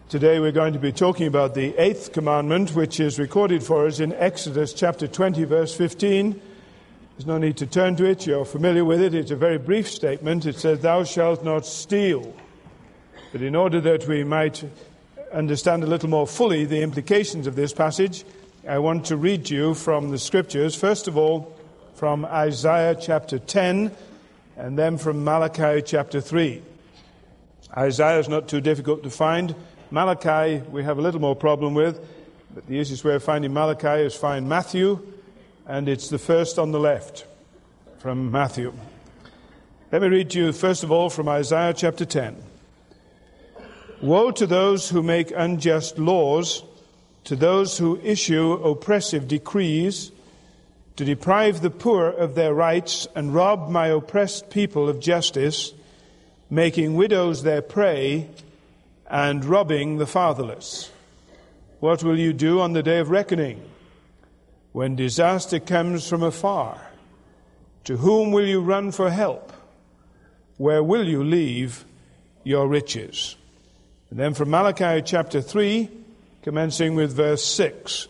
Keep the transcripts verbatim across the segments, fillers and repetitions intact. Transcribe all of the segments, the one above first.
Today we're going to be talking about the eighth commandment, which is recorded for us in Exodus chapter twenty, verse fifteen. There's no need to turn to it. You're familiar with it. It's a very brief statement. It says, "Thou shalt not steal." But in order that we might understand a little more fully the implications of this passage, I want to read to you from the Scriptures, first of all from Isaiah chapter ten, and then from Malachi chapter three. Isaiah is not too difficult to find. Malachi we have a little more problem with, but the easiest way of finding Malachi is find Matthew, and it's the first on the left from Matthew. Let me read to you first of all from Isaiah chapter ten. "Woe to those who make unjust laws, to those who issue oppressive decrees, to deprive the poor of their rights and rob my oppressed people of justice, making widows their prey, and robbing the fatherless. What will you do on the day of reckoning, when disaster comes from afar? To whom will you run for help? Where will you leave your riches?" And then from Malachi chapter three, commencing with verse six.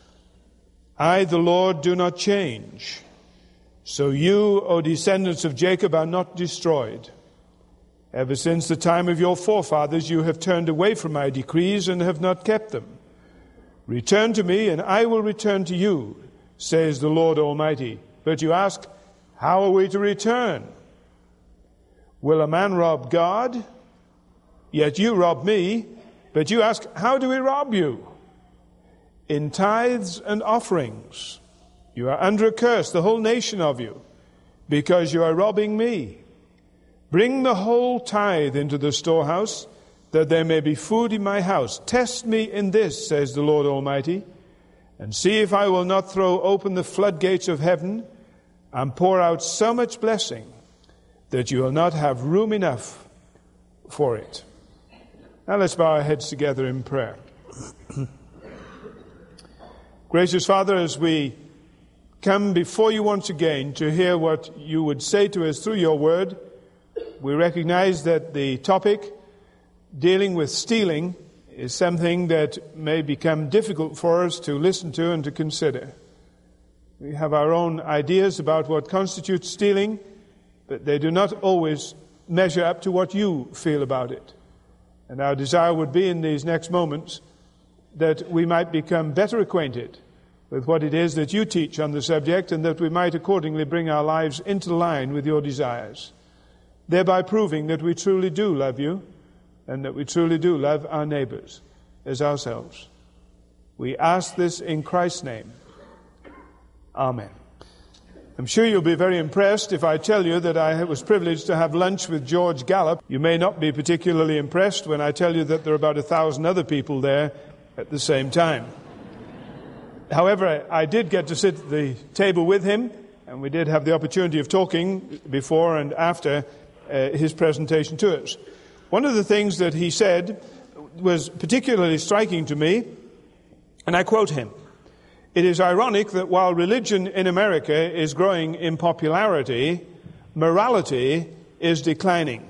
"I, the Lord, do not change. So you, O descendants of Jacob, are not destroyed. Ever since the time of your forefathers, you have turned away from my decrees and have not kept them. Return to me, and I will return to you, says the Lord Almighty. But you ask, how are we to return? Will a man rob God? Yet you rob me. But you ask, how do we rob you? In tithes and offerings. You are under a curse, the whole nation of you, because you are robbing me. Bring the whole tithe into the storehouse, that there may be food in my house. Test me in this, says the Lord Almighty, and see if I will not throw open the floodgates of heaven and pour out so much blessing that you will not have room enough for it." Now let's bow our heads together in prayer. Gracious Father, as we come before you once again to hear what you would say to us through your word, we recognize that the topic, dealing with stealing, is something that may become difficult for us to listen to and to consider. We have our own ideas about what constitutes stealing, but they do not always measure up to what you feel about it. And our desire would be in these next moments that we might become better acquainted with what it is that you teach on the subject, and that we might accordingly bring our lives into line with your desires, thereby proving that we truly do love you and that we truly do love our neighbors as ourselves. We ask this in Christ's name. Amen. I'm sure you'll be very impressed if I tell you that I was privileged to have lunch with George Gallup. You may not be particularly impressed when I tell you that there are about a thousand other people there at the same time. However, I did get to sit at the table with him, and we did have the opportunity of talking before and after uh, his presentation to us. One of the things that he said was particularly striking to me, and I quote him: "It is ironic that while religion in America is growing in popularity, morality is declining."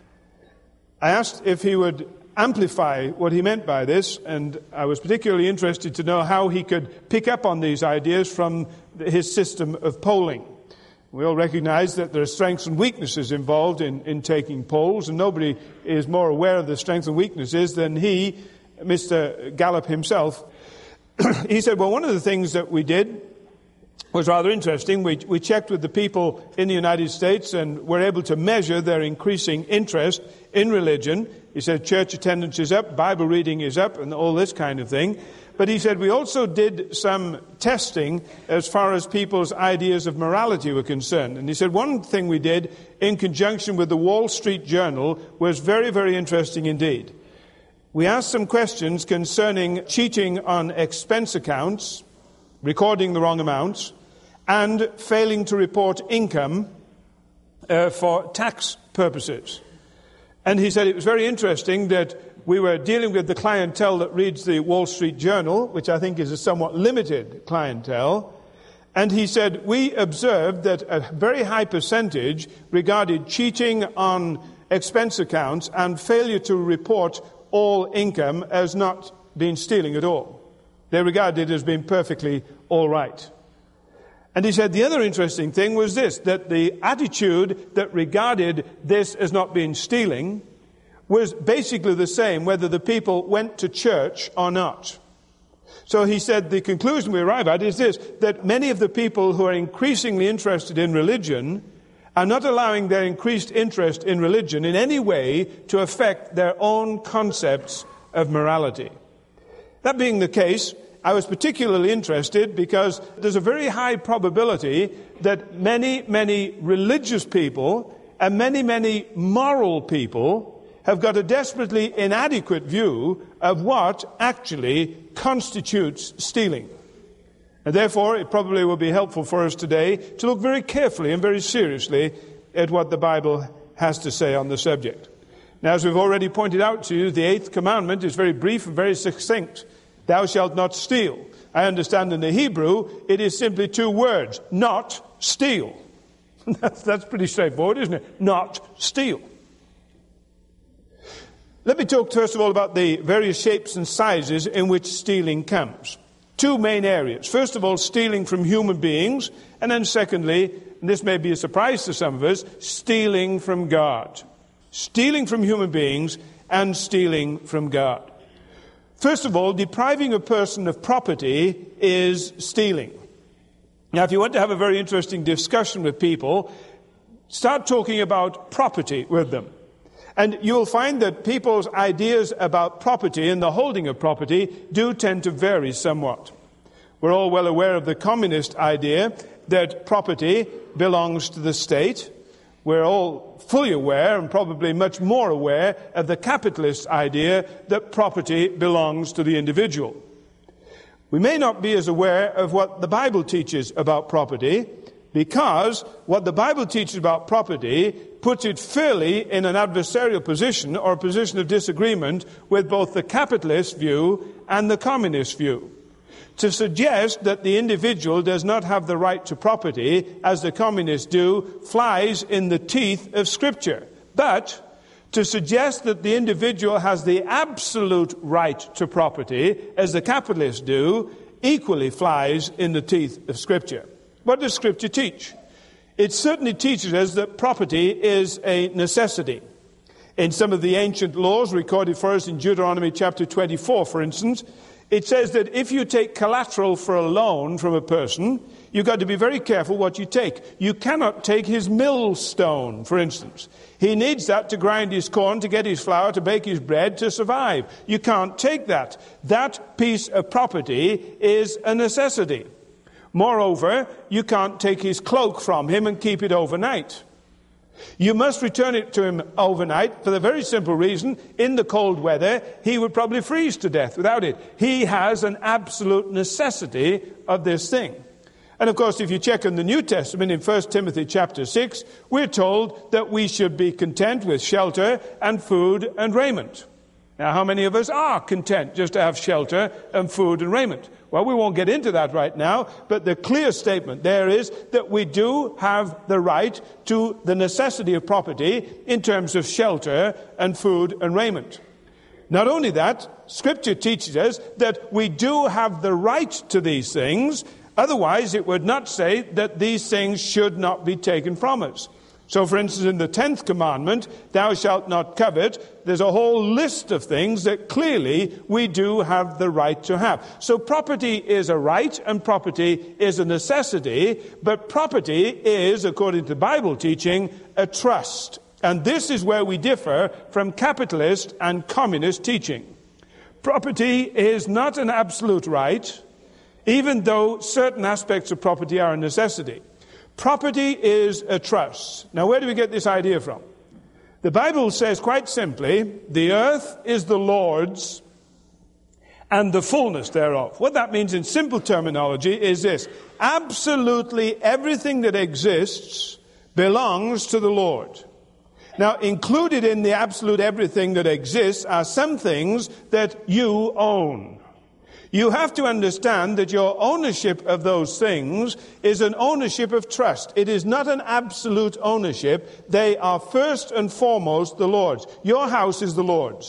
I asked if he would amplify what he meant by this, and I was particularly interested to know how he could pick up on these ideas from his system of polling. We all recognize that there are strengths and weaknesses involved in, in taking polls, and nobody is more aware of the strengths and weaknesses than he, Mister Gallup himself. He said, well, one of the things that we did was rather interesting. We, we checked with the people in the United States and were able to measure their increasing interest in religion. He said church attendance is up, Bible reading is up, and all this kind of thing. But he said we also did some testing as far as people's ideas of morality were concerned. And he said one thing we did in conjunction with the Wall Street Journal was very, very interesting indeed. We asked some questions concerning cheating on expense accounts, recording the wrong amounts, and failing to report income uh, for tax purposes. And he said it was very interesting that we were dealing with the clientele that reads the Wall Street Journal, which I think is a somewhat limited clientele. And he said we observed that a very high percentage regarded cheating on expense accounts and failure to report all income as not being stealing at all. They regarded it as being perfectly all right. And he said the other interesting thing was this, that the attitude that regarded this as not being stealing was basically the same whether the people went to church or not. So he said the conclusion we arrive at is this, that many of the people who are increasingly interested in religion are not allowing their increased interest in religion in any way to affect their own concepts of morality. That being the case, I was particularly interested because there's a very high probability that many, many religious people and many, many moral people have got a desperately inadequate view of what actually constitutes stealing. And therefore, it probably will be helpful for us today to look very carefully and very seriously at what the Bible has to say on the subject. Now, as we've already pointed out to you, the eighth commandment is very brief and very succinct. Thou shalt not steal. I understand in the Hebrew, it is simply two words, not steal. that's, that's pretty straightforward, isn't it? Not steal. Let me talk first of all about the various shapes and sizes in which stealing comes. Two main areas. First of all, stealing from human beings, and then secondly, and this may be a surprise to some of us, stealing from God. Stealing from human beings and stealing from God. First of all, depriving a person of property is stealing. Now, if you want to have a very interesting discussion with people, start talking about property with them. And you'll find that people's ideas about property and the holding of property do tend to vary somewhat. We're all well aware of the communist idea that property belongs to the state. We're all fully aware, and probably much more aware, of the capitalist idea that property belongs to the individual. We may not be as aware of what the Bible teaches about property, because what the Bible teaches about property puts it fairly in an adversarial position or a position of disagreement with both the capitalist view and the communist view. To suggest that the individual does not have the right to property, as the communists do, flies in the teeth of Scripture. But to suggest that the individual has the absolute right to property, as the capitalists do, equally flies in the teeth of Scripture. What does Scripture teach? It certainly teaches us that property is a necessity. In some of the ancient laws recorded for us in Deuteronomy chapter twenty-four, for instance, it says that if you take collateral for a loan from a person, you've got to be very careful what you take. You cannot take his millstone, for instance. He needs that to grind his corn, to get his flour, to bake his bread, to survive. You can't take that. That piece of property is a necessity. Moreover, you can't take his cloak from him and keep it overnight. You must return it to him overnight for the very simple reason, in the cold weather, he would probably freeze to death without it. He has an absolute necessity of this thing. And of course, if you check in the New Testament in First Timothy chapter six, we're told that we should be content with shelter and food and raiment. Now, how many of us are content just to have shelter and food and raiment? Well, we won't get into that right now, but the clear statement there is that we do have the right to the necessity of property in terms of shelter and food and raiment. Not only that, Scripture teaches us that we do have the right to these things, otherwise it would not say that these things should not be taken from us. So, for instance, in the tenth commandment, thou shalt not covet, there's a whole list of things that clearly we do have the right to have. So property is a right and property is a necessity, but property is, according to Bible teaching, a trust. And this is where we differ from capitalist and communist teaching. Property is not an absolute right, even though certain aspects of property are a necessity. Property is a trust. Now, where do we get this idea from? The Bible says quite simply, the earth is the Lord's and the fullness thereof. What that means in simple terminology is this: absolutely everything that exists belongs to the Lord. Now, included in the absolute everything that exists are some things that you own. You have to understand that your ownership of those things is an ownership of trust. It is not an absolute ownership. They are first and foremost the Lord's. Your house is the Lord's.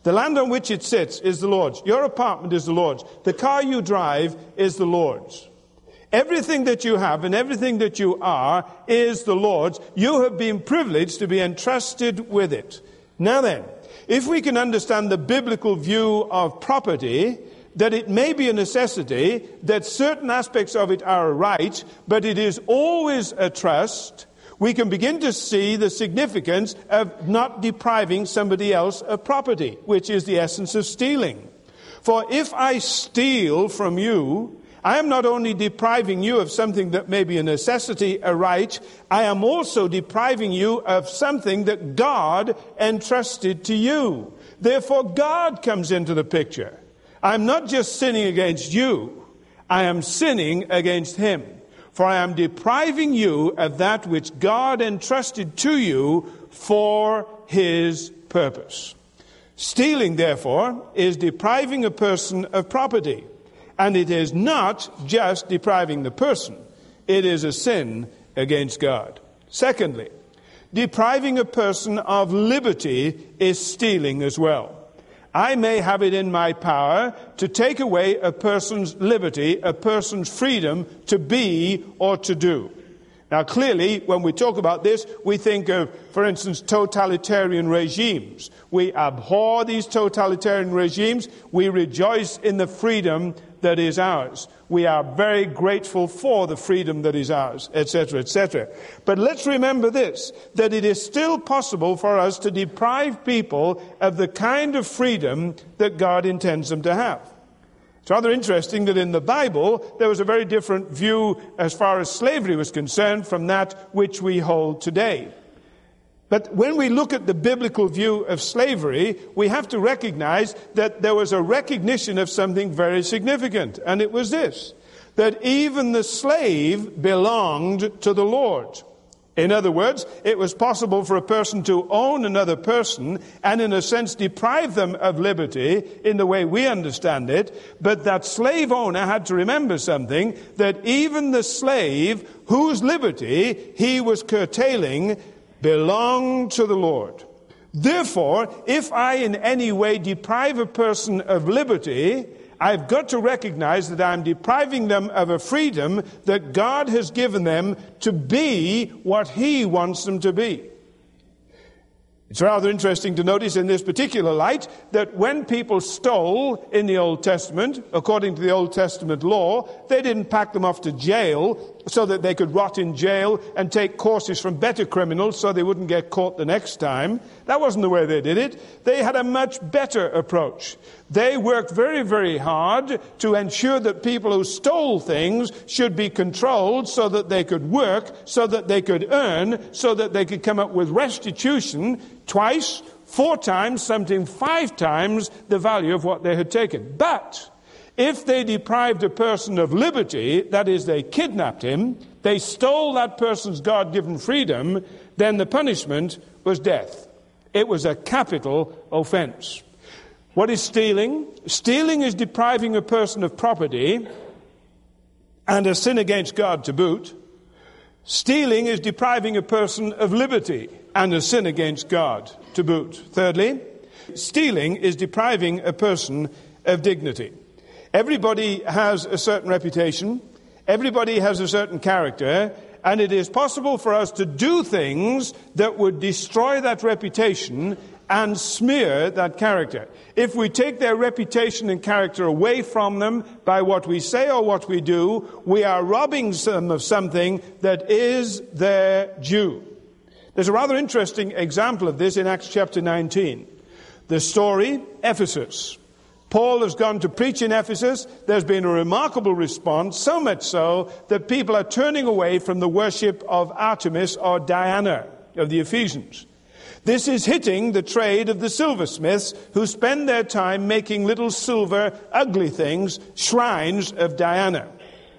The land on which it sits is the Lord's. Your apartment is the Lord's. The car you drive is the Lord's. Everything that you have and everything that you are is the Lord's. You have been privileged to be entrusted with it. Now then, if we can understand the biblical view of property, that it may be a necessity, that certain aspects of it are a right, but it is always a trust, we can begin to see the significance of not depriving somebody else of property, which is the essence of stealing. For if I steal from you, I am not only depriving you of something that may be a necessity, a right, I am also depriving you of something that God entrusted to you. Therefore, God comes into the picture. I'm not just sinning against you, I am sinning against him. For I am depriving you of that which God entrusted to you for his purpose. Stealing, therefore, is depriving a person of property. And it is not just depriving the person. It is a sin against God. Secondly, depriving a person of liberty is stealing as well. I may have it in my power to take away a person's liberty, a person's freedom to be or to do. Now, clearly, when we talk about this, we think of, for instance, totalitarian regimes. We abhor these totalitarian regimes. We rejoice in the freedom that is ours. We are very grateful for the freedom that is ours, et cetera, et cetera. But let's remember this, that it is still possible for us to deprive people of the kind of freedom that God intends them to have. It's rather interesting that in the Bible, there was a very different view as far as slavery was concerned from that which we hold today. But when we look at the biblical view of slavery, we have to recognize that there was a recognition of something very significant, and it was this, that even the slave belonged to the Lord. In other words, it was possible for a person to own another person and in a sense deprive them of liberty in the way we understand it, but that slave owner had to remember something, that even the slave whose liberty he was curtailing belong to the Lord. Therefore, if I in any way deprive a person of liberty, I've got to recognize that I'm depriving them of a freedom that God has given them to be what he wants them to be. It's rather interesting to notice in this particular light that when people stole in the Old Testament, according to the Old Testament law, they didn't pack them off to jail so that they could rot in jail and take courses from better criminals so they wouldn't get caught the next time. That wasn't the way they did it. They had a much better approach. They worked very, very hard to ensure that people who stole things should be controlled so that they could work, so that they could earn, so that they could come up with restitution twice, four times, sometimes five times the value of what they had taken. But if they deprived a person of liberty, that is, they kidnapped him, they stole that person's God-given freedom, then the punishment was death. It was a capital offense. What is stealing? Stealing is depriving a person of property and a sin against God to boot. Stealing is depriving a person of liberty and a sin against God to boot. Thirdly, stealing is depriving a person of dignity. Everybody has a certain reputation. Everybody has a certain character. And it is possible for us to do things that would destroy that reputation and smear that character. If we take their reputation and character away from them by what we say or what we do, we are robbing them of something that is their due. There's a rather interesting example of this in Acts chapter nineteen. The story, Ephesus. Paul has gone to preach in Ephesus. There's been a remarkable response, so much so that people are turning away from the worship of Artemis or Diana of the Ephesians. This is hitting the trade of the silversmiths who spend their time making little silver ugly things, shrines of Diana.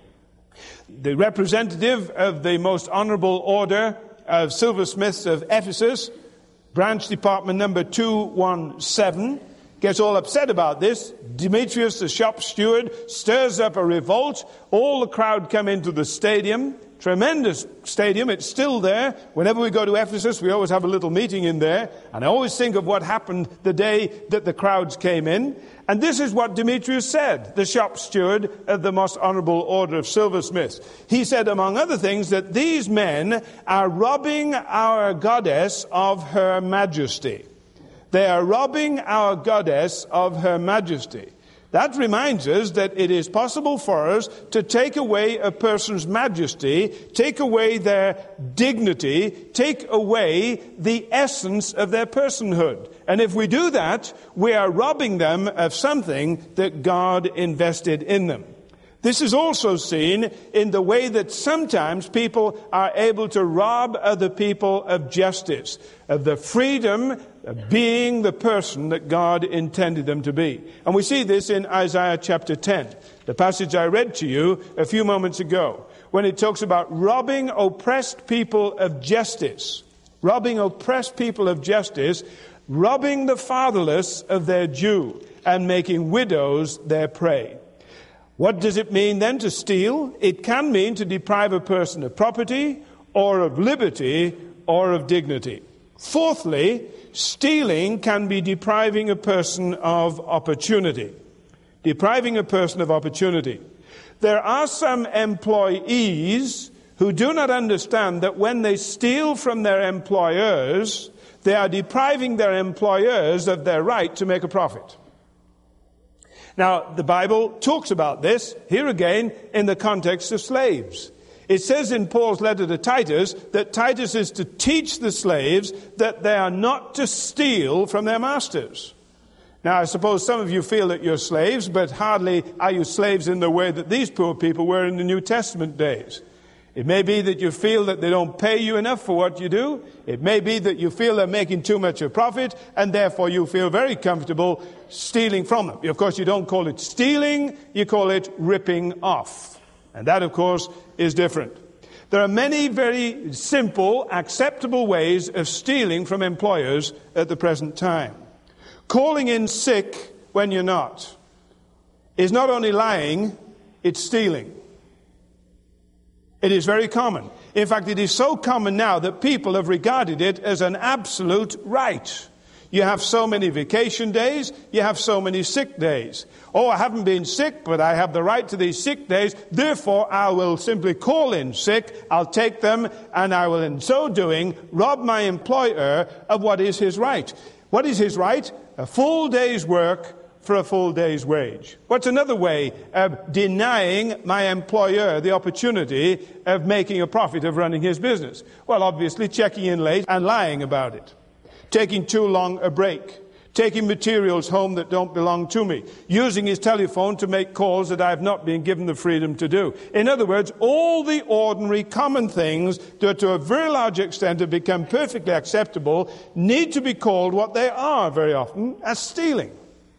The representative of the most honorable order of silversmiths of Ephesus, branch department number two one seven, gets all upset about this. Demetrius, the shop steward, stirs up a revolt. All the crowd come into the stadium, tremendous stadium. It's still there. Whenever we go to Ephesus, we always have a little meeting in there. And I always think of what happened the day that the crowds came in. And this is what Demetrius said, the shop steward of the most honorable order of silversmiths. He said, among other things, that these men are robbing our goddess of her majesty. They are robbing our goddess of her majesty. That reminds us that it is possible for us to take away a person's majesty, take away their dignity, take away the essence of their personhood. And if we do that, we are robbing them of something that God invested in them. This is also seen in the way that sometimes people are able to rob other people of justice, of the freedom of being the person that God intended them to be. And we see this in Isaiah chapter ten, the passage I read to you a few moments ago, when it talks about robbing oppressed people of justice, robbing oppressed people of justice, robbing the fatherless of their due, and making widows their prey. What does it mean then to steal? It can mean to deprive a person of property, or of liberty, or of dignity. Fourthly, stealing can be depriving a person of opportunity. Depriving a person of opportunity. There are some employees who do not understand that when they steal from their employers, they are depriving their employers of their right to make a profit. Now, the Bible talks about this, here again, in the context of slaves. It says in Paul's letter to Titus that Titus is to teach the slaves that they are not to steal from their masters. Now, I suppose some of you feel that you're slaves, but hardly are you slaves in the way that these poor people were in the New Testament days. It may be that you feel that they don't pay you enough for what you do. It may be that you feel they're making too much of profit, and therefore you feel very comfortable stealing from them. Of course, you don't call it stealing, you call it ripping off. And that, of course, is different. There are many very simple, acceptable ways of stealing from employers at the present time. Calling in sick when you're not is not only lying, it's stealing. It is very common. In fact, it is so common now that people have regarded it as an absolute right. You have so many vacation days, you have so many sick days. Oh, I haven't been sick, but I have the right to these sick days. Therefore, I will simply call in sick, I'll take them, and I will in so doing rob my employer of what is his right. What is his right? A full day's work for a full day's wage. What's another way of denying my employer the opportunity of making a profit of running his business? Well, obviously checking in late and lying about it. Taking too long a break. Taking materials home that don't belong to me. Using his telephone to make calls that I have not been given the freedom to do. In other words, all the ordinary common things that to a very large extent have become perfectly acceptable need to be called what they are very often, as stealing.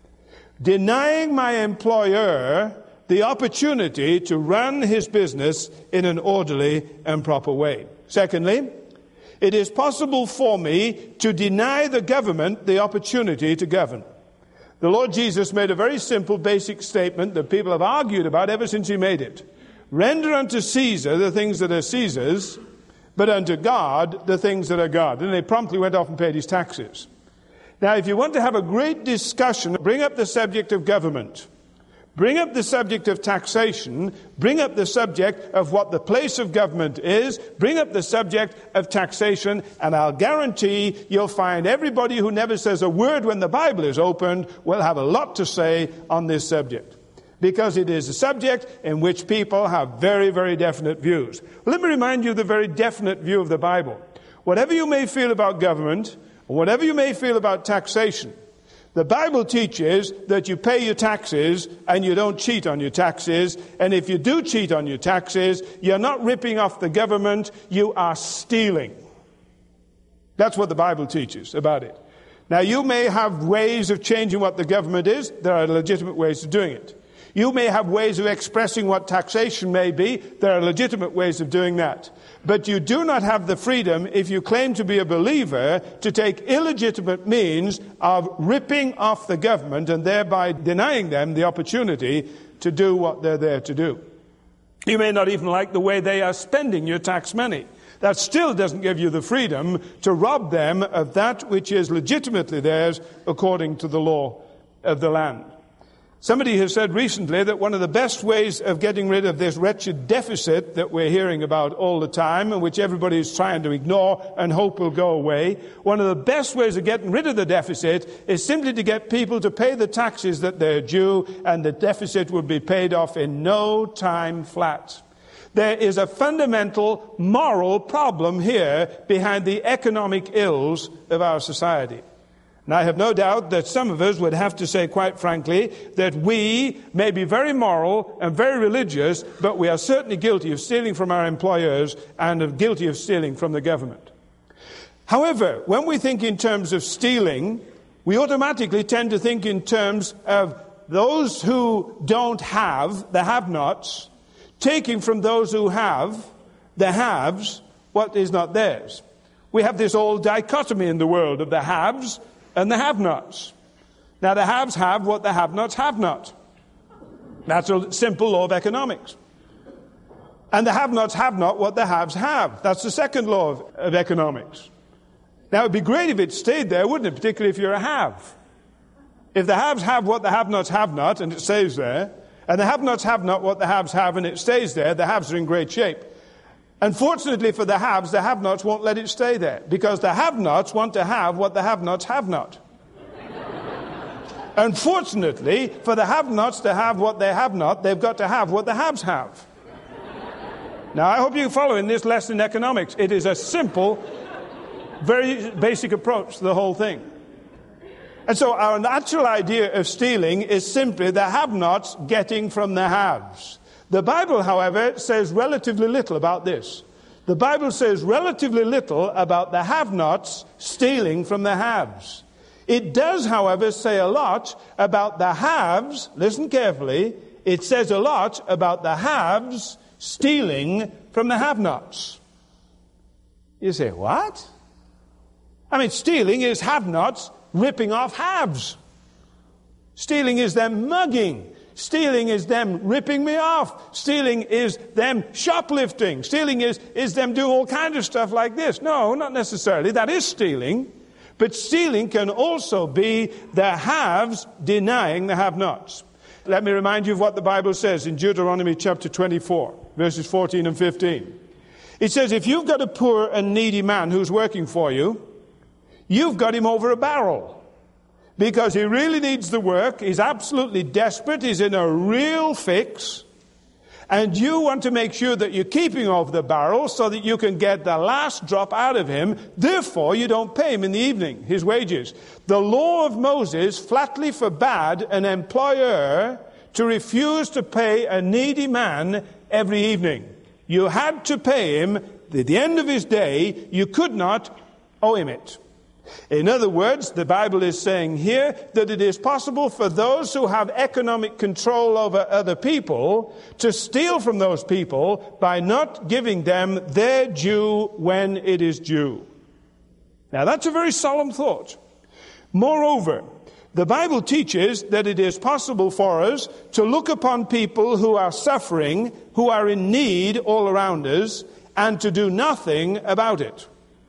Denying my employer the opportunity to run his business in an orderly and proper way. Secondly, it is possible for me to deny the government the opportunity to govern. The Lord Jesus made a very simple, basic statement that people have argued about ever since he made it. Render unto Caesar the things that are Caesar's, but unto God the things that are God. And they promptly went off and paid his taxes. Now, if you want to have a great discussion, bring up the subject of government. Bring up the subject of taxation. Bring up the subject of what the place of government is. Bring up the subject of taxation. And I'll guarantee you'll find everybody who never says a word when the Bible is opened will have a lot to say on this subject. Because it is a subject in which people have very, very definite views. Let me remind you of the very definite view of the Bible. Whatever you may feel about government, whatever you may feel about taxation, the Bible teaches that you pay your taxes and you don't cheat on your taxes. And if you do cheat on your taxes, you're not ripping off the government, you are stealing. That's what the Bible teaches about it. Now, you may have ways of changing what the government is. There are legitimate ways of doing it. You may have ways of expressing what taxation may be. There are legitimate ways of doing that. But you do not have the freedom, if you claim to be a believer, to take illegitimate means of ripping off the government and thereby denying them the opportunity to do what they're there to do. You may not even like the way they are spending your tax money. That still doesn't give you the freedom to rob them of that which is legitimately theirs according to the law of the land. Somebody has said recently that one of the best ways of getting rid of this wretched deficit that we're hearing about all the time and which everybody is trying to ignore and hope will go away, one of the best ways of getting rid of the deficit is simply to get people to pay the taxes that they're due, and the deficit will be paid off in no time flat. There is a fundamental moral problem here behind the economic ills of our society. And I have no doubt that some of us would have to say, quite frankly, that we may be very moral and very religious, but we are certainly guilty of stealing from our employers and of guilty of stealing from the government. However, when we think in terms of stealing, we automatically tend to think in terms of those who don't have, the have-nots, taking from those who have, the haves, what is not theirs. We have this old dichotomy in the world of the haves and the have-nots. Now, the haves have what the have-nots have not. That's a simple law of economics. And the have-nots have not what the haves have. That's the second law of, of economics. Now, it would be great if it stayed there, wouldn't it? Particularly if you're a have. If the haves have what the have-nots have not, and it stays there, and the have-nots have not what the haves have, and it stays there, the haves are in great shape. Unfortunately for the haves, the have-nots won't let it stay there, because the have-nots want to have what the have-nots have not. Unfortunately for the have-nots to have what they have not, they've got to have what the haves have. Now, I hope you're following this lesson in economics. It is a simple, very basic approach to the whole thing. And so our natural idea of stealing is simply the have-nots getting from the haves. The Bible, however, says relatively little about this. The Bible says relatively little about the have-nots stealing from the haves. It does, however, say a lot about the haves. Listen carefully. It says a lot about the haves stealing from the have-nots. You say, what? I mean, stealing is have-nots ripping off haves. Stealing is them mugging. Stealing is them ripping me off. Stealing is them shoplifting. Stealing is, is them doing all kinds of stuff like this. No, not necessarily. That is stealing. But stealing can also be the haves denying the have-nots. Let me remind you of what the Bible says in Deuteronomy chapter twenty-four, verses fourteen and fifteen. It says, if you've got a poor and needy man who's working for you, you've got him over a barrel. Because he really needs the work, he's absolutely desperate, he's in a real fix, and you want to make sure that you're keeping over the barrel so that you can get the last drop out of him, therefore you don't pay him in the evening, his wages. The law of Moses flatly forbade an employer to refuse to pay a needy man every evening. You had to pay him at the end of his day, you could not owe him it. In other words, the Bible is saying here that it is possible for those who have economic control over other people to steal from those people by not giving them their due when it is due. Now, that's a very solemn thought. Moreover, the Bible teaches that it is possible for us to look upon people who are suffering, who are in need all around us, and to do nothing about it.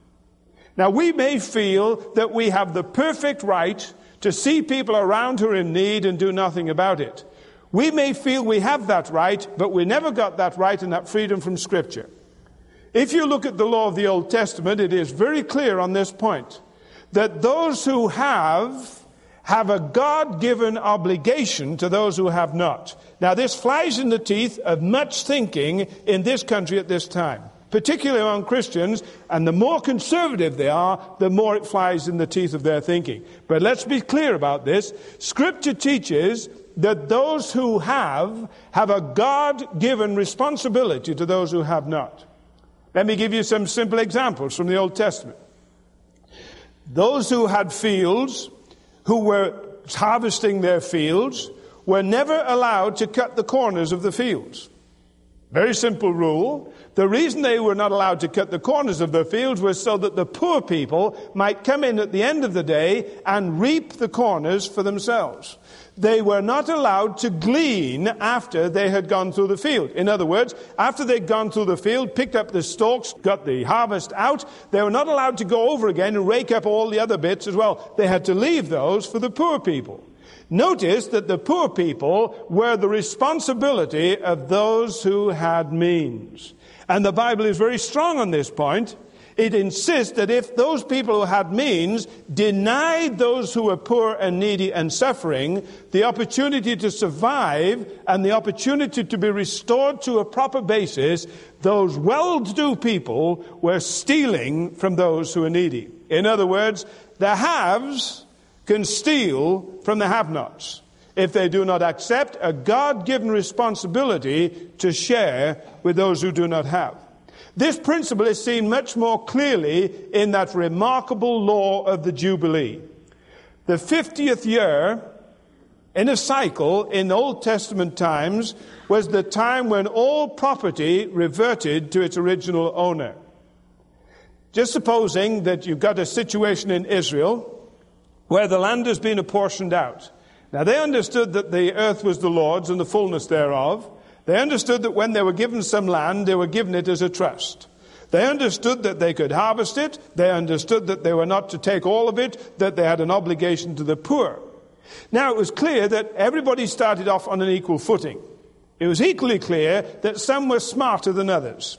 Now, we may feel that we have the perfect right to see people around who are in need and do nothing about it. We may feel we have that right, but we never got that right and that freedom from Scripture. If you look at the law of the Old Testament, it is very clear on this point, that those who have, have a God-given obligation to those who have not. Now, this flies in the teeth of much thinking in this country at this time, particularly among Christians, and the more conservative they are, the more it flies in the teeth of their thinking. But let's be clear about this. Scripture teaches that those who have, have a God-given responsibility to those who have not. Let me give you some simple examples from the Old Testament. Those who had fields, who were harvesting their fields, were never allowed to cut the corners of the fields. Very simple rule. The The reason they were not allowed to cut the corners of their fields was so that the poor people might come in at the end of the day and reap the corners for themselves. They were not allowed to glean after they had gone through the field. In other words, after they'd gone through the field, picked up the stalks, got the harvest out, they were not allowed to go over again and rake up all the other bits as well. They had to leave those for the poor people. Notice that the poor people were the responsibility of those who had means. And the Bible is very strong on this point. It insists that if those people who had means denied those who were poor and needy and suffering the opportunity to survive and the opportunity to be restored to a proper basis, those well-to-do people were stealing from those who are needy. In other words, the haves can steal from the have-nots if they do not accept a God-given responsibility to share with those who do not have. This principle is seen much more clearly in that remarkable law of the Jubilee. The fiftieth year in a cycle in Old Testament times was the time when all property reverted to its original owner. Just supposing that you've got a situation in Israel where the land has been apportioned out. Now, they understood that the earth was the Lord's and the fullness thereof. They understood that when they were given some land, they were given it as a trust. They understood that they could harvest it. They understood that they were not to take all of it, that they had an obligation to the poor. Now, it was clear that everybody started off on an equal footing. It was equally clear that some were smarter than others.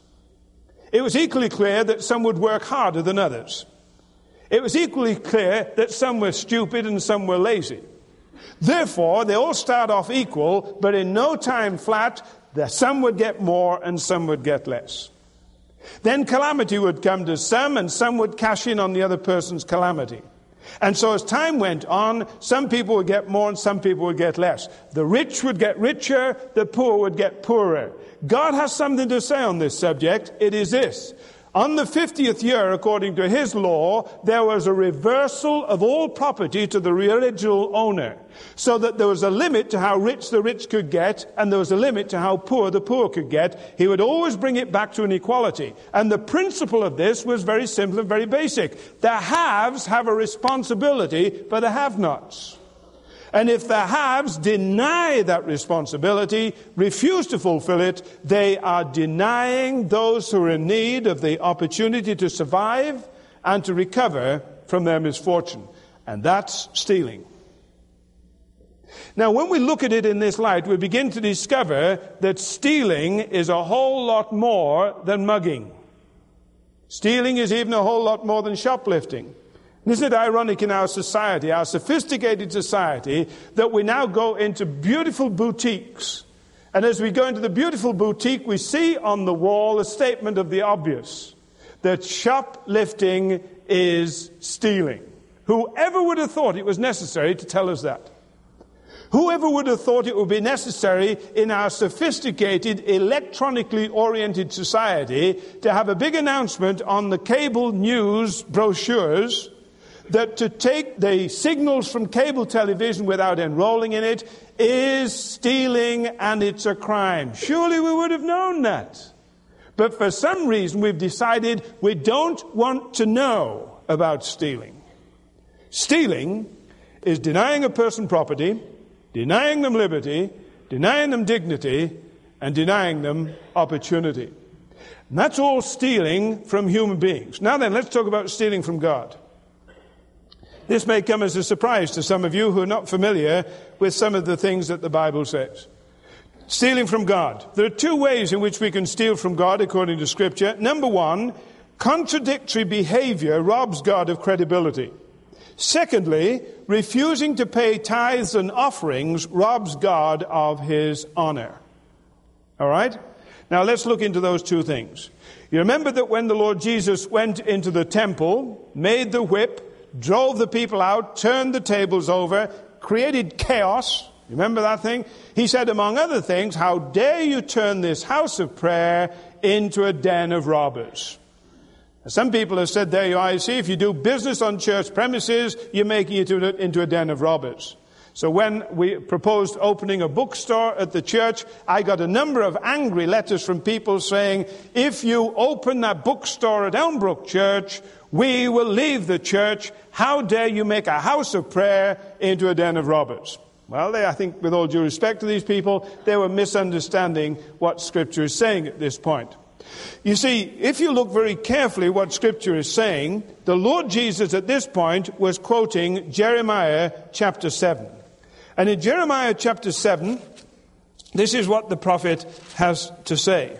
It was equally clear that some would work harder than others. It was equally clear that some were stupid and some were lazy. Therefore, they all start off equal, but in no time flat, some would get more and some would get less. Then calamity would come to some, and some would cash in on the other person's calamity. And so as time went on, some people would get more and some people would get less. The rich would get richer, the poor would get poorer. God has something to say on this subject. It is this. On the fiftieth year, according to his law, there was a reversal of all property to the original owner, so that there was a limit to how rich the rich could get, and there was a limit to how poor the poor could get. He would always bring it back to an equality. And the principle of this was very simple and very basic. The haves have a responsibility for the have-nots. And if the haves deny that responsibility, refuse to fulfill it, they are denying those who are in need of the opportunity to survive and to recover from their misfortune. And that's stealing. Now, when we look at it in this light, we begin to discover that stealing is a whole lot more than mugging. Stealing is even a whole lot more than shoplifting. Isn't it ironic in our society, our sophisticated society, that we now go into beautiful boutiques, and as we go into the beautiful boutique, we see on the wall a statement of the obvious, that shoplifting is stealing. Whoever would have thought it was necessary to tell us that? Whoever would have thought it would be necessary in our sophisticated, electronically oriented society to have a big announcement on the cable news brochures that to take the signals from cable television without enrolling in it is stealing and it's a crime. Surely we would have known that. But for some reason we've decided we don't want to know about stealing. Stealing is denying a person property, denying them liberty, denying them dignity, and denying them opportunity. And that's all stealing from human beings. Now then, let's talk about stealing from God. This may come as a surprise to some of you who are not familiar with some of the things that the Bible says. Stealing from God. There are two ways in which we can steal from God according to Scripture. Number one, contradictory behavior robs God of credibility. Secondly, refusing to pay tithes and offerings robs God of his honor. All right? Now let's look into those two things. You remember that when the Lord Jesus went into the temple, made the whip, drove the people out, turned the tables over, created chaos. Remember that thing? He said, among other things, how dare you turn this house of prayer into a den of robbers? Now, some people have said, there you are, you see, if you do business on church premises, you're making it into a den of robbers. So when we proposed opening a bookstore at the church, I got a number of angry letters from people saying, if you open that bookstore at Elmbrook Church, we will leave the church. How dare you make a house of prayer into a den of robbers? Well, they, I think, with all due respect to these people, they were misunderstanding what Scripture is saying at this point. You see, if you look very carefully what Scripture is saying, the Lord Jesus at this point was quoting Jeremiah chapter seven. And in Jeremiah chapter seven, this is what the prophet has to say.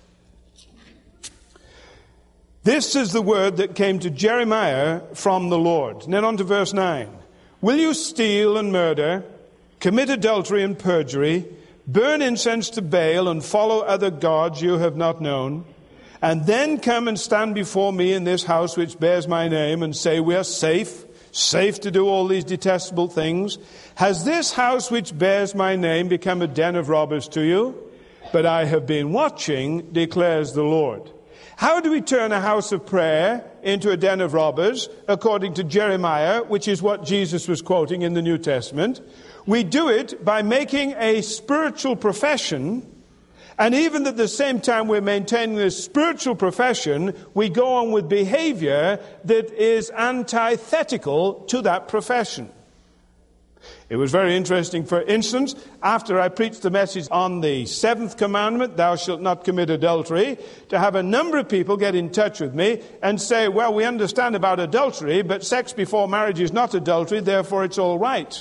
This is the word that came to Jeremiah from the Lord. And then on to verse nine. Will you steal and murder, commit adultery and perjury, burn incense to Baal and follow other gods you have not known, and then come and stand before me in this house which bears my name and say, we are safe, safe to do all these detestable things? Has this house which bears my name become a den of robbers to you? But I have been watching, declares the Lord. How do we turn a house of prayer into a den of robbers, according to Jeremiah, which is what Jesus was quoting in the New Testament? We do it by making a spiritual profession, and even at the same time we're maintaining this spiritual profession, we go on with behavior that is antithetical to that profession. It was very interesting, for instance, after I preached the message on the seventh commandment, thou shalt not commit adultery, to have a number of people get in touch with me and say, well, we understand about adultery, but sex before marriage is not adultery, therefore it's all right.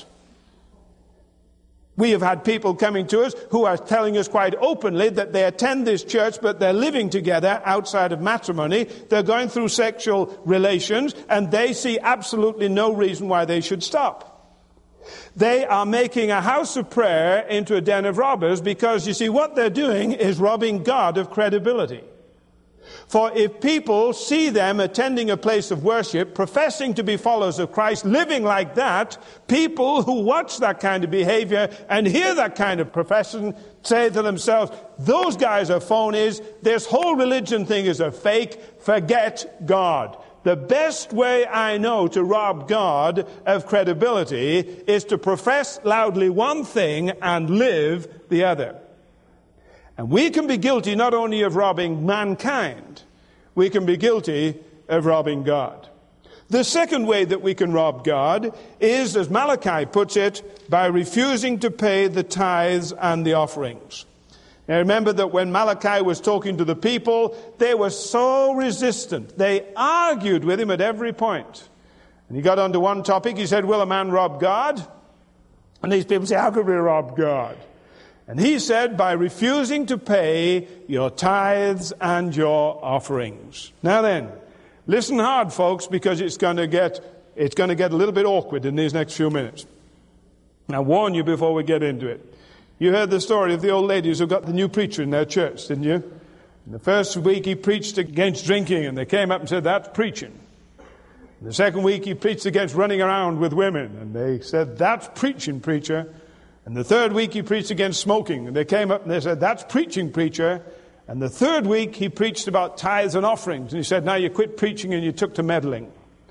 We have had people coming to us who are telling us quite openly that they attend this church, but they're living together outside of matrimony. They're going through sexual relations, and they see absolutely no reason why they should stop. They are making a house of prayer into a den of robbers because, you see, what they're doing is robbing God of credibility. For if people see them attending a place of worship, professing to be followers of Christ, living like that, people who watch that kind of behavior and hear that kind of profession say to themselves, those guys are phonies, this whole religion thing is a fake, forget God. The best way I know to rob God of credibility is to profess loudly one thing and live the other. And we can be guilty not only of robbing mankind, we can be guilty of robbing God. The second way that we can rob God is, as Malachi puts it, by refusing to pay the tithes and the offerings. Now remember that when Malachi was talking to the people, they were so resistant. They argued with him at every point. And he got onto one topic. He said, will a man rob God? And these people say, how could we rob God? And he said, by refusing to pay your tithes and your offerings. Now then, listen hard, folks, because it's going to get it's going to get a little bit awkward in these next few minutes. I'll warn you before we get into it. You heard the story of the old ladies who got the new preacher in their church, didn't you? In the first week he preached against drinking, and they came up and said, that's preaching. In the second week he preached against running around with women, and they said, that's preaching, preacher. And the third week he preached against smoking, and they came up and they said, that's preaching, preacher. And the third week he preached about tithes and offerings, and he said, now you quit preaching and you took to meddling.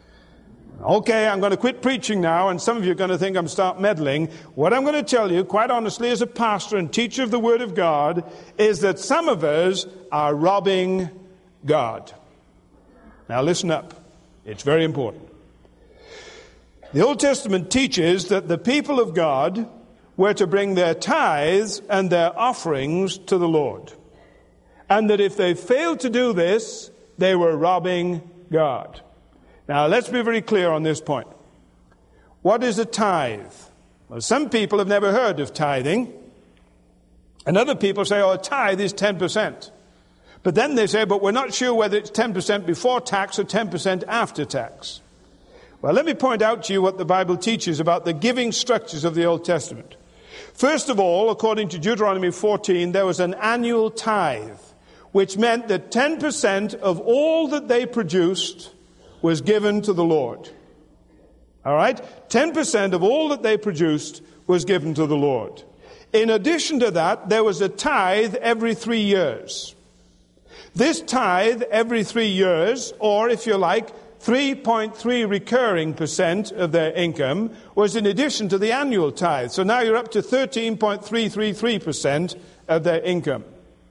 Okay, I'm going to quit preaching now, and some of you are going to think I'm start meddling. What I'm going to tell you, quite honestly, as a pastor and teacher of the Word of God, is that some of us are robbing God. Now listen up. It's very important. The Old Testament teaches that the people of God were to bring their tithes and their offerings to the Lord. And that if they failed to do this, they were robbing God. Now, let's be very clear on this point. What is a tithe? Well, some people have never heard of tithing. And other people say, oh, a tithe is ten percent. But then they say, but we're not sure whether it's ten percent before tax or ten percent after tax. Well, let me point out to you what the Bible teaches about the giving structures of the Old Testament. First of all, according to Deuteronomy fourteen, there was an annual tithe, which meant that ten percent of all that they produced was given to the Lord. All right? ten percent of all that they produced was given to the Lord. In addition to that, there was a tithe every three years. This tithe every three years, or if you like, three point three recurring percent of their income was in addition to the annual tithe. So now you're up to thirteen point three three three percent of their income.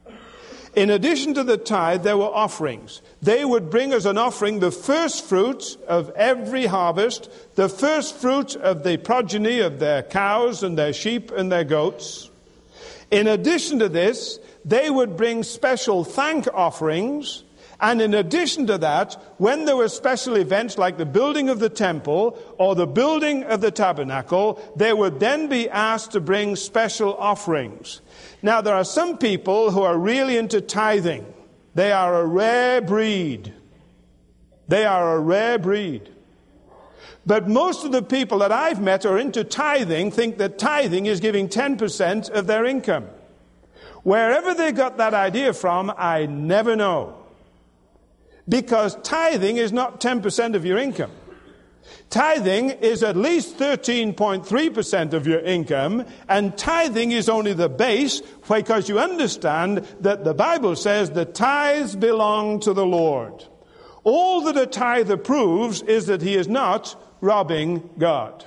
In addition to the tithe, there were offerings. They would bring as an offering the first fruits of every harvest, the first fruit of the progeny of their cows and their sheep and their goats. In addition to this, they would bring special thank offerings. And in addition to that, when there were special events like the building of the temple or the building of the tabernacle, they would then be asked to bring special offerings. Now, there are some people who are really into tithing. They are a rare breed. They are a rare breed. But most of the people that I've met who are into tithing think that tithing is giving ten percent of their income. Wherever they got that idea from, I never know. Because tithing is not ten percent of your income. Tithing is at least thirteen point three percent of your income, and tithing is only the base because you understand that the Bible says the tithes belong to the Lord. All that a tither proves is that he is not robbing God.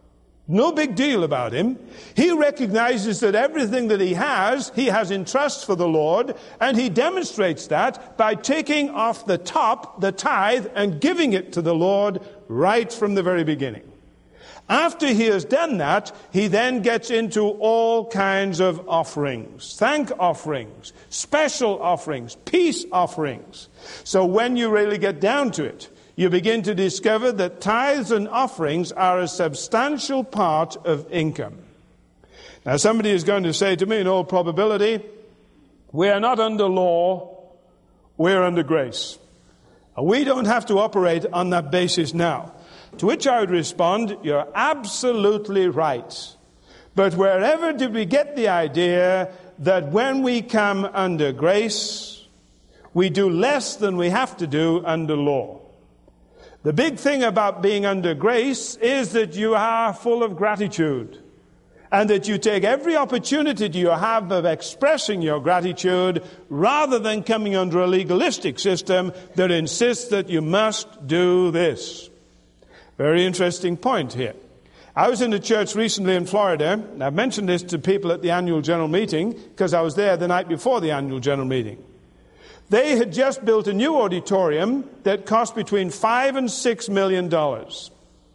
No big deal about him. He recognizes that everything that he has, he has in trust for the Lord, and he demonstrates that by taking off the top, the tithe, and giving it to the Lord right from the very beginning. After he has done that, he then gets into all kinds of offerings, thank offerings, special offerings, peace offerings. So when you really get down to it, you begin to discover that tithes and offerings are a substantial part of income. Now, somebody is going to say to me, in all probability, we are not under law, we're under grace. We don't have to operate on that basis now. To which I would respond, you're absolutely right. But wherever did we get the idea that when we come under grace, we do less than we have to do under law? The big thing about being under grace is that you are full of gratitude, and that you take every opportunity you have of expressing your gratitude rather than coming under a legalistic system that insists that you must do this. Very interesting point here. I was in a church recently in Florida, and I've mentioned this to people at the annual general meeting because I was there the night before the annual general meeting. They had just built a new auditorium that cost between five and six million dollars.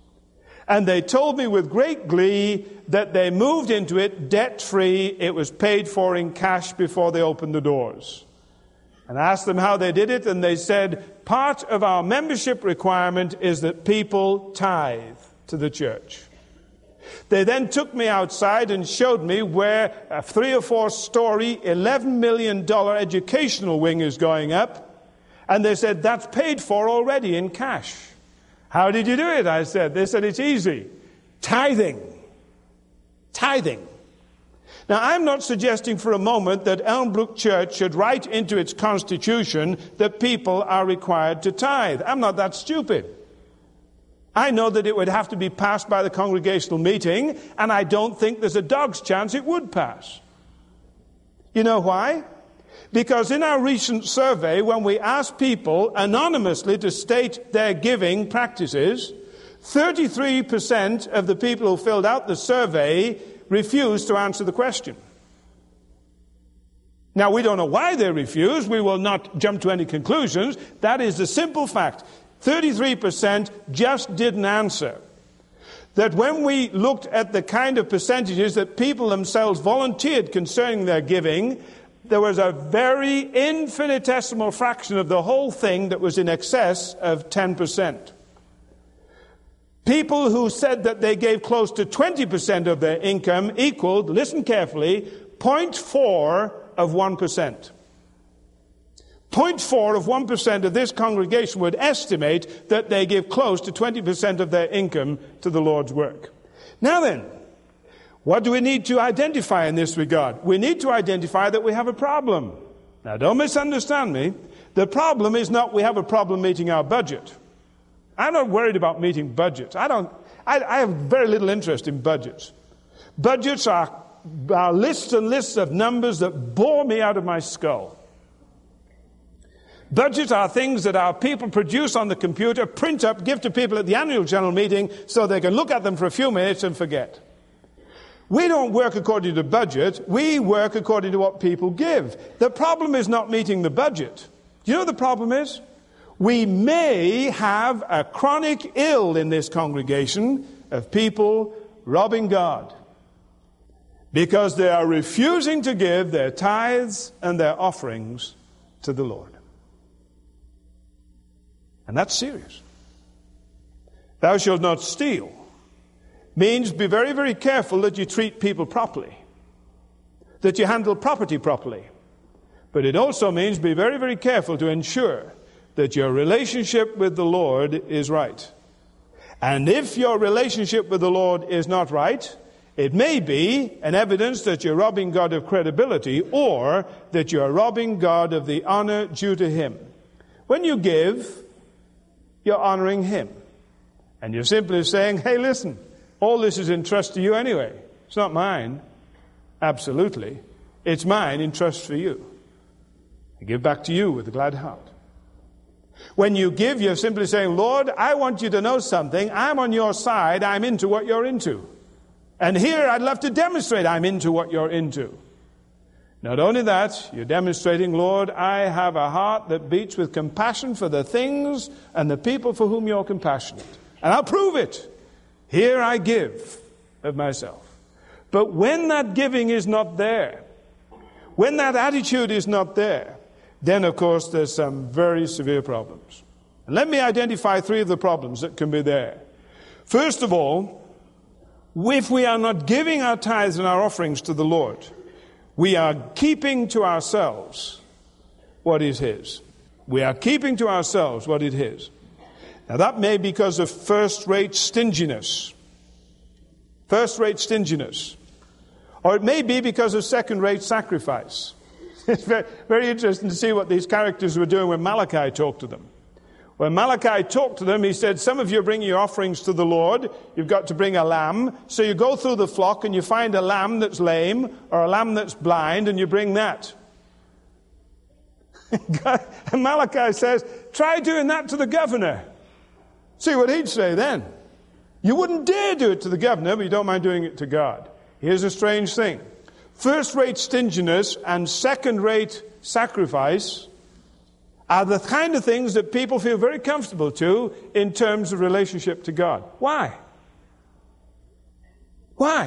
And they told me with great glee that they moved into it debt-free. It was paid for in cash before they opened the doors. And I asked them how they did it, and they said, part of our membership requirement is that people tithe to the church. They then took me outside and showed me where a three or four story, eleven million dollars educational wing is going up. And they said, that's paid for already in cash. How did you do it? I said. They said, it's easy. Tithing. Tithing. Now, I'm not suggesting for a moment that Elmbrook Church should write into its constitution that people are required to tithe. I'm not that stupid. I know that it would have to be passed by the congregational meeting, and I don't think there's a dog's chance it would pass. You know why? Because in our recent survey, when we asked people anonymously to state their giving practices, thirty-three percent of the people who filled out the survey refused to answer the question. Now, we don't know why they refused. We will not jump to any conclusions. That is the simple fact. thirty-three percent just didn't answer. That when we looked at the kind of percentages that people themselves volunteered concerning their giving, there was a very infinitesimal fraction of the whole thing that was in excess of ten percent. People who said that they gave close to twenty percent of their income equaled, listen carefully, zero point four of one percent. zero point four of one percent of this congregation would estimate that they give close to twenty percent of their income to the Lord's work. Now then, what do we need to identify in this regard? We need to identify that we have a problem. Now, don't misunderstand me. The problem is not we have a problem meeting our budget. I'm not worried about meeting budgets. I don't. I, I have very little interest in budgets. Budgets are, are lists and lists of numbers that bore me out of my skull. Budgets are things that our people produce on the computer, print up, give to people at the annual general meeting so they can look at them for a few minutes and forget. We don't work according to budget. We work according to what people give. The problem is not meeting the budget. Do you know what the problem is? We may have a chronic ill in this congregation of people robbing God because they are refusing to give their tithes and their offerings to the Lord. And that's serious. Thou shalt not steal means be very, very careful that you treat people properly, that you handle property properly. But it also means be very, very careful to ensure that your relationship with the Lord is right. And if your relationship with the Lord is not right, it may be an evidence that you're robbing God of credibility or that you're robbing God of the honor due to Him. When you give, you're honoring Him. And you're simply saying, hey, listen, all this is in trust to you anyway. It's not mine. Absolutely. It's mine in trust for you. I give back to you with a glad heart. When you give, you're simply saying, Lord, I want you to know something. I'm on your side. I'm into what you're into. And here I'd love to demonstrate I'm into what you're into. Not only that, you're demonstrating, Lord, I have a heart that beats with compassion for the things and the people for whom you're compassionate. And I'll prove it. Here I give of myself. But when that giving is not there, when that attitude is not there, then, of course, there's some very severe problems. And let me identify three of the problems that can be there. First of all, if we are not giving our tithes and our offerings to the Lord, we are keeping to ourselves what is His. We are keeping to ourselves what is His. Now, that may be because of first-rate stinginess. First-rate stinginess. Or it may be because of second-rate sacrifice. It's very, very interesting to see what these characters were doing when Malachi talked to them. When Malachi talked to them, he said, some of you bring your offerings to the Lord. You've got to bring a lamb. So you go through the flock and you find a lamb that's lame or a lamb that's blind and you bring that. And Malachi says, try doing that to the governor. See what he'd say then. You wouldn't dare do it to the governor, but you don't mind doing it to God. Here's a strange thing. First-rate stinginess and second-rate sacrifice are the kind of things that people feel very comfortable to in terms of relationship to God. Why? Why?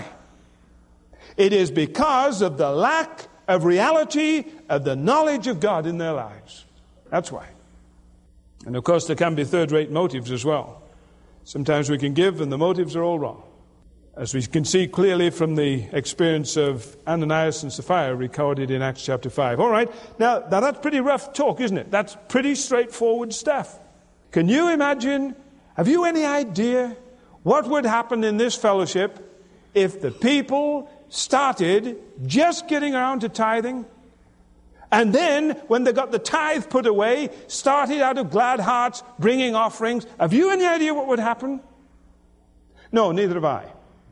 It is because of the lack of reality of the knowledge of God in their lives. That's why. And of course there can be third-rate motives as well. Sometimes we can give and the motives are all wrong. As we can see clearly from the experience of Ananias and Sapphira recorded in Acts chapter five. All right, now, now that's pretty rough talk, isn't it? That's pretty straightforward stuff. Can you imagine, have you any idea what would happen in this fellowship if the people started just getting around to tithing? And then, when they got the tithe put away, started out of glad hearts bringing offerings. Have you any idea what would happen? No, neither have I.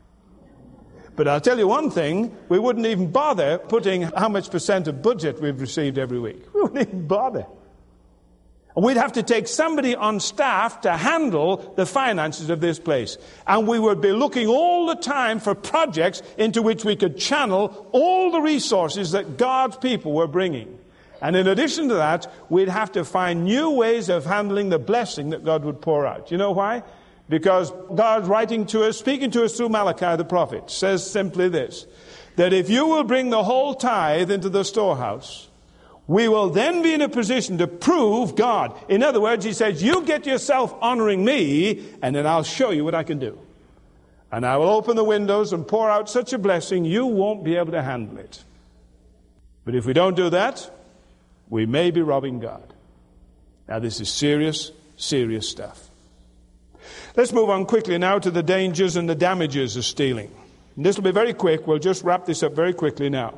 But I'll tell you one thing, we wouldn't even bother putting how much percent of budget we've received every week. We wouldn't even bother. And we'd have to take somebody on staff to handle the finances of this place. And we would be looking all the time for projects into which we could channel all the resources that God's people were bringing. And in addition to that, we'd have to find new ways of handling the blessing that God would pour out. You know why? Because God, writing to us, speaking to us through Malachi the prophet, says simply this, that if you will bring the whole tithe into the storehouse, we will then be in a position to prove God. In other words, he says, you get yourself honoring me, and then I'll show you what I can do. And I will open the windows and pour out such a blessing, you won't be able to handle it. But if we don't do that, we may be robbing God. Now, this is serious, serious stuff. Let's move on quickly now to the dangers and the damages of stealing. And this will be very quick. We'll just wrap this up very quickly now.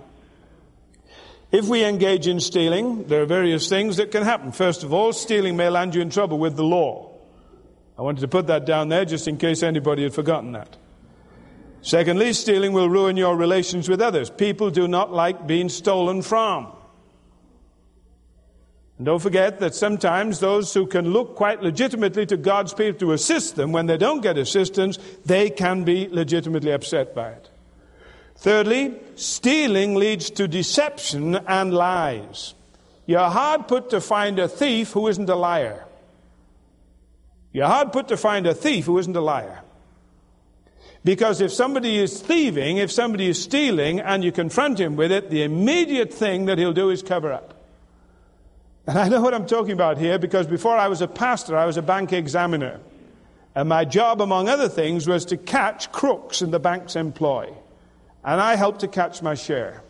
If we engage in stealing, there are various things that can happen. First of all, stealing may land you in trouble with the law. I wanted to put that down there just in case anybody had forgotten that. Secondly, stealing will ruin your relations with others. People do not like being stolen from. And don't forget that sometimes those who can look quite legitimately to God's people to assist them, when they don't get assistance, they can be legitimately upset by it. Thirdly, stealing leads to deception and lies. You're hard put to find a thief who isn't a liar. You're hard put to find a thief who isn't a liar. Because if somebody is thieving, if somebody is stealing, and you confront him with it, the immediate thing that he'll do is cover up. And I know what I'm talking about here, because before I was a pastor, I was a bank examiner. And my job, among other things, was to catch crooks in the bank's employ. And I helped to catch my share.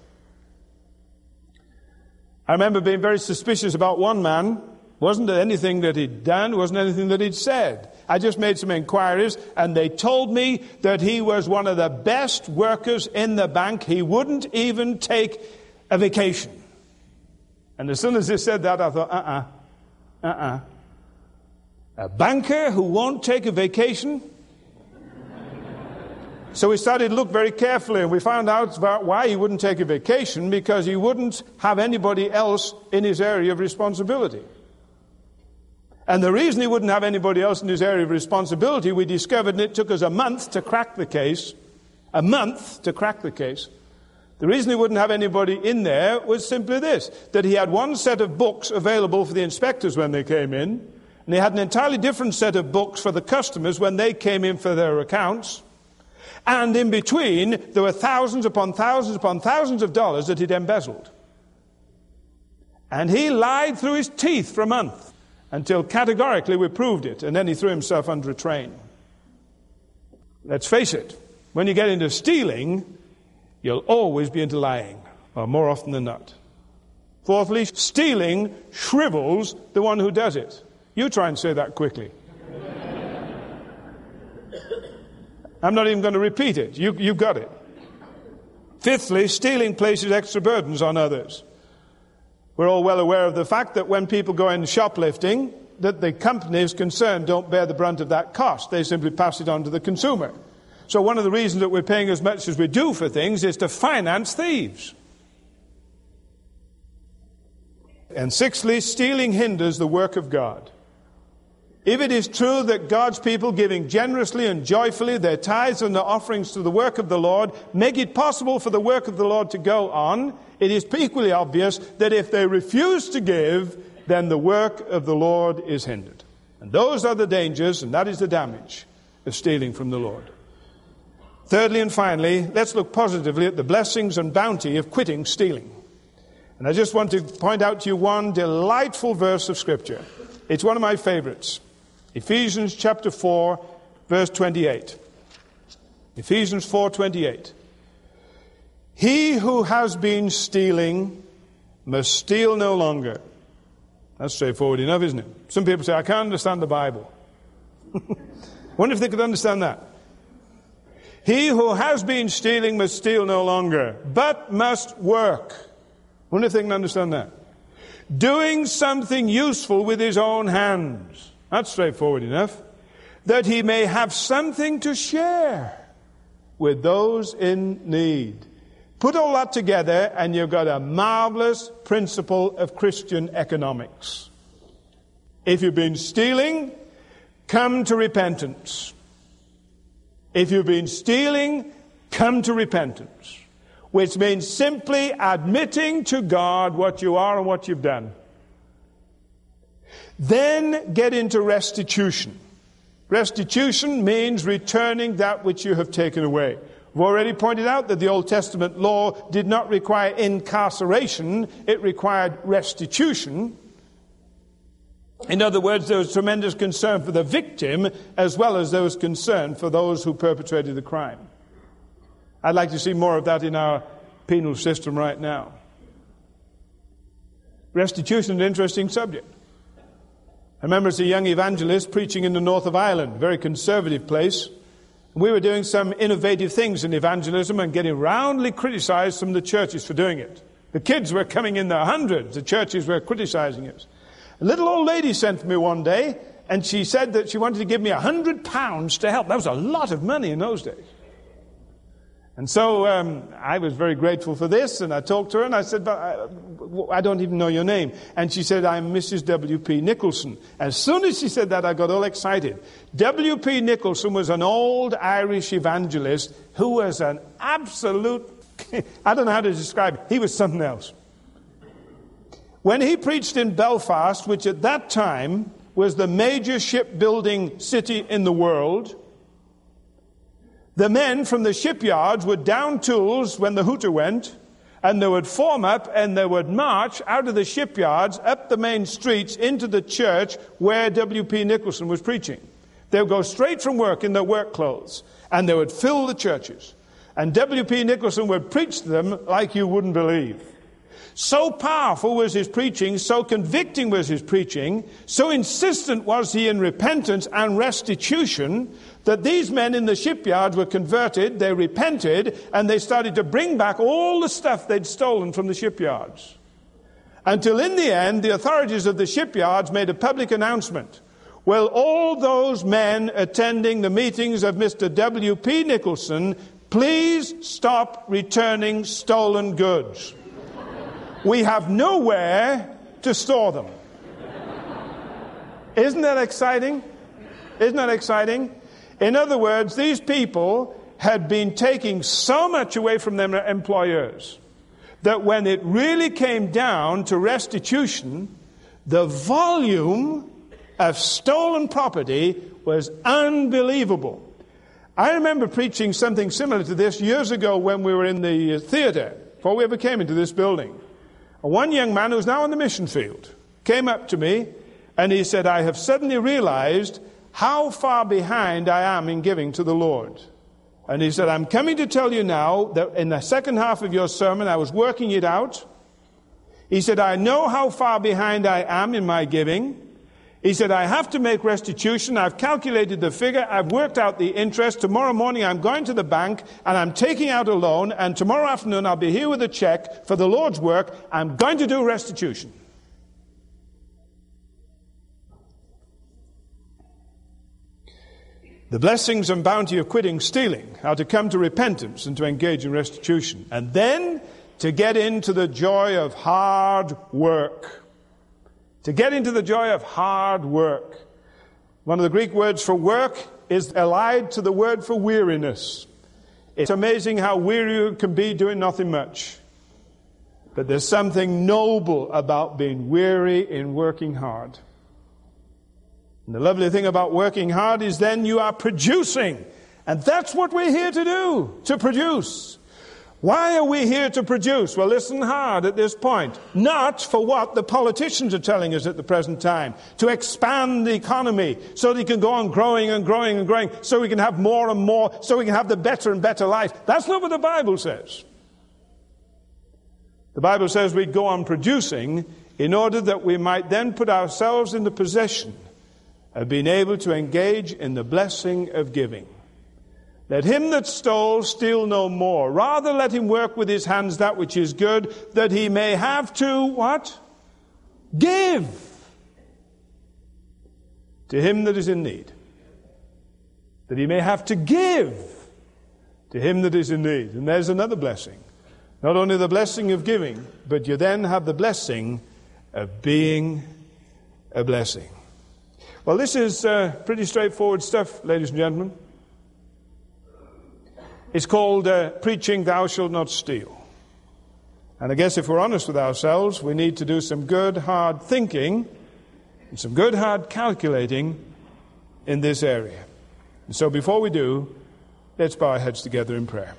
I remember being very suspicious about one man. Wasn't anything that he'd done, wasn't anything that he'd said. I just made some inquiries, and they told me that he was one of the best workers in the bank. He wouldn't even take a vacation. And as soon as they said that, I thought, uh-uh, uh-uh. A banker who won't take a vacation? So we started to look very carefully, and we found out about why he wouldn't take a vacation, because he wouldn't have anybody else in his area of responsibility. And the reason he wouldn't have anybody else in his area of responsibility, we discovered, and it took us a month to crack the case, a month to crack the case. The reason he wouldn't have anybody in there was simply this, that he had one set of books available for the inspectors when they came in, and he had an entirely different set of books for the customers when they came in for their accounts. And in between, there were thousands upon thousands upon thousands of dollars that he'd embezzled. And he lied through his teeth for a month, until categorically we proved it, and then he threw himself under a train. Let's face it, when you get into stealing, you'll always be into lying, or more often than not. Fourthly, stealing shrivels the one who does it. You try and say that quickly. I'm not even going to repeat it. You, you've got it. Fifthly, stealing places extra burdens on others. We're all well aware of the fact that when people go in shoplifting, that the companies concerned don't bear the brunt of that cost. They simply pass it on to the consumer. So one of the reasons that we're paying as much as we do for things is to finance thieves. And sixthly, stealing hinders the work of God. If it is true that God's people giving generously and joyfully their tithes and their offerings to the work of the Lord make it possible for the work of the Lord to go on, it is equally obvious that if they refuse to give, then the work of the Lord is hindered. And those are the dangers, and that is the damage of stealing from the Lord. Thirdly and finally, let's look positively at the blessings and bounty of quitting stealing. And I just want to point out to you one delightful verse of Scripture. It's one of my favorites. Ephesians chapter four, verse twenty-eight. Ephesians four twenty-eight. He who has been stealing must steal no longer. That's straightforward enough, isn't it? Some people say, I can't understand the Bible. Wonder if they could understand that. He who has been stealing must steal no longer, but must work. Wonder if they can understand that. Doing something useful with his own hands. That's straightforward enough. That he may have something to share with those in need. Put all that together and you've got a marvelous principle of Christian economics. If you've been stealing, come to repentance. If you've been stealing, come to repentance. Which means simply admitting to God what you are and what you've done. Then get into restitution. Restitution means returning that which you have taken away. We've already pointed out that the Old Testament law did not require incarceration, it required restitution. In other words, there was tremendous concern for the victim as well as there was concern for those who perpetrated the crime. I'd like to see more of that in our penal system right now. Restitution is an interesting subject. I remember as a young evangelist preaching in the north of Ireland, a very conservative place. We were doing some innovative things in evangelism and getting roundly criticized from the churches for doing it. The kids were coming in their hundreds. The churches were criticizing us. A little old lady sent me one day, and she said that she wanted to give me a hundred pounds to help. That was a lot of money in those days. And so um, I was very grateful for this, and I talked to her, and I said, but I, I don't even know your name. And she said, I'm Missus W P Nicholson. As soon as she said that, I got all excited. W P Nicholson was an old Irish evangelist who was an absolute, I don't know how to describe it, he was something else. When he preached in Belfast, which at that time was the major shipbuilding city in the world, the men from the shipyards would down tools when the hooter went, and they would form up and they would march out of the shipyards up the main streets into the church where W P Nicholson was preaching. They would go straight from work in their work clothes, and they would fill the churches. And W P Nicholson would preach to them like you wouldn't believe. So powerful was his preaching, so convicting was his preaching, so insistent was he in repentance and restitution, that these men in the shipyards were converted, they repented, and they started to bring back all the stuff they'd stolen from the shipyards. Until in the end, the authorities of the shipyards made a public announcement. Well, all those men attending the meetings of Mister W P Nicholson, please stop returning stolen goods. We have nowhere to store them. Isn't that exciting? Isn't that exciting? In other words, these people had been taking so much away from their employers that when it really came down to restitution, the volume of stolen property was unbelievable. I remember preaching something similar to this years ago when we were in the theater, before we ever came into this building. One young man who's now in the mission field came up to me and he said, I have suddenly realized how far behind I am in giving to the Lord. And he said, I'm coming to tell you now that in the second half of your sermon, I was working it out. He said, I know how far behind I am in my giving. He said, I have to make restitution. I've calculated the figure. I've worked out the interest. Tomorrow morning I'm going to the bank and I'm taking out a loan. And tomorrow afternoon I'll be here with a check for the Lord's work. I'm going to do restitution. The blessings and bounty of quitting stealing are to come to repentance and to engage in restitution. And then to get into the joy of hard work. To get into the joy of hard work. One of the Greek words for work is allied to the word for weariness. It's amazing how weary you can be doing nothing much. But there's something noble about being weary in working hard. And the lovely thing about working hard is then you are producing. And that's what we're here to do, to produce. Why are we here to produce? Well, listen hard at this point. Not for what the politicians are telling us at the present time. To expand the economy so that it can go on growing and growing and growing. So we can have more and more. So we can have the better and better life. That's not what the Bible says. The Bible says we go on producing in order that we might then put ourselves in the possession of being able to engage in the blessing of giving. Let him that stole steal no more. Rather let him work with his hands that which is good, that he may have to, what? Give to him that is in need. That he may have to give to him that is in need. And there's another blessing. Not only the blessing of giving, but you then have the blessing of being a blessing. Well, this is uh, pretty straightforward stuff, ladies and gentlemen. It's called uh, preaching thou shalt not steal. And I guess if we're honest with ourselves, we need to do some good, hard thinking and some good, hard calculating in this area. And so before we do, let's bow our heads together in prayer.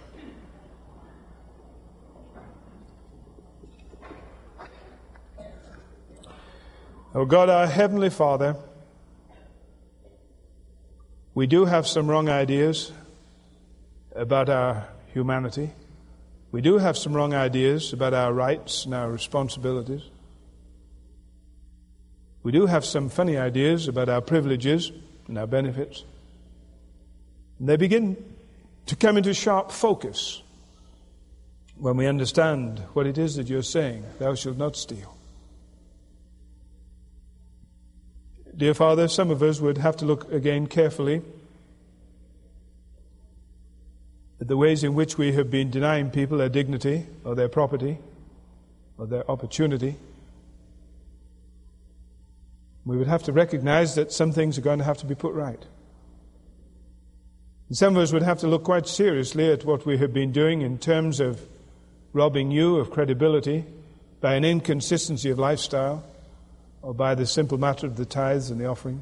Oh God, our Heavenly Father, we do have some wrong ideas about our humanity. We do have some wrong ideas about our rights and our responsibilities. We do have some funny ideas about our privileges and our benefits. And they begin to come into sharp focus when we understand what it is that you're saying, thou shalt not steal. Dear Father, some of us would have to look again carefully the ways in which we have been denying people their dignity or their property or their opportunity. We would have to recognize that some things are going to have to be put right. And some of us would have to look quite seriously at what we have been doing in terms of robbing you of credibility by an inconsistency of lifestyle or by the simple matter of the tithes and the offerings.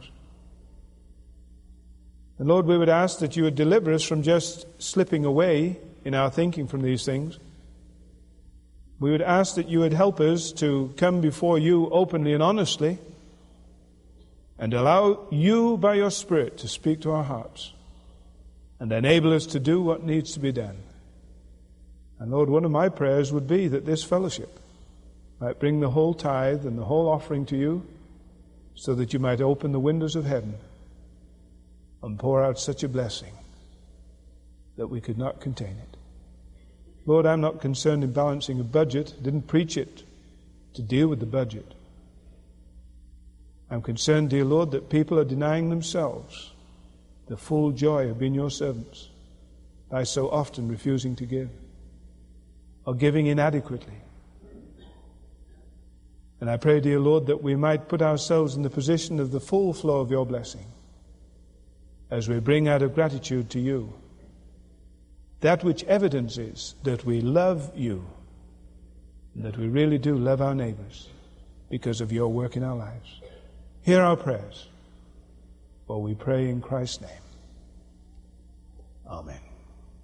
And Lord, we would ask that you would deliver us from just slipping away in our thinking from these things. We would ask that you would help us to come before you openly and honestly and allow you by your Spirit to speak to our hearts and enable us to do what needs to be done. And Lord, one of my prayers would be that this fellowship might bring the whole tithe and the whole offering to you so that you might open the windows of heaven and pour out such a blessing that we could not contain it. Lord, I'm not concerned in balancing a budget. I didn't preach it to deal with the budget. I'm concerned, dear Lord, that people are denying themselves the full joy of being your servants by so often refusing to give or giving inadequately. And I pray, dear Lord, that we might put ourselves in the position of the full flow of your blessing as we bring out of gratitude to you that which evidences that we love you and that we really do love our neighbors because of your work in our lives. Hear our prayers, for we pray in Christ's name. Amen.